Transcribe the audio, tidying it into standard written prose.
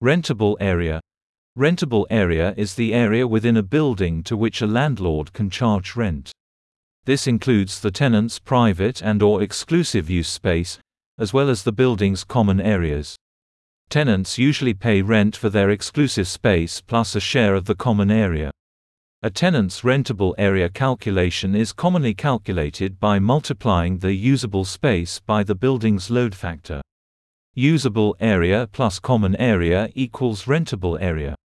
Rentable area. Rentable area is the area within a building to which a landlord can charge rent. This includes the tenant's private and/or exclusive use space, as well as the building's common areas. Tenants usually pay rent for their exclusive space plus a share of the common area. A tenant's rentable area calculation is commonly calculated by multiplying the usable space by the building's load factor. Usable area plus common area equals rentable area.